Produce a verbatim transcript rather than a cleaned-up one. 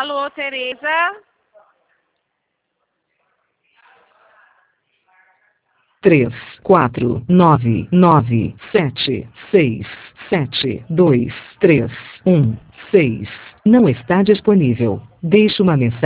Alô, Tereza? Três, quatro, nove, nove, sete, seis, sete, dois, três, um, seis. Não está disponível. Deixe uma mensagem.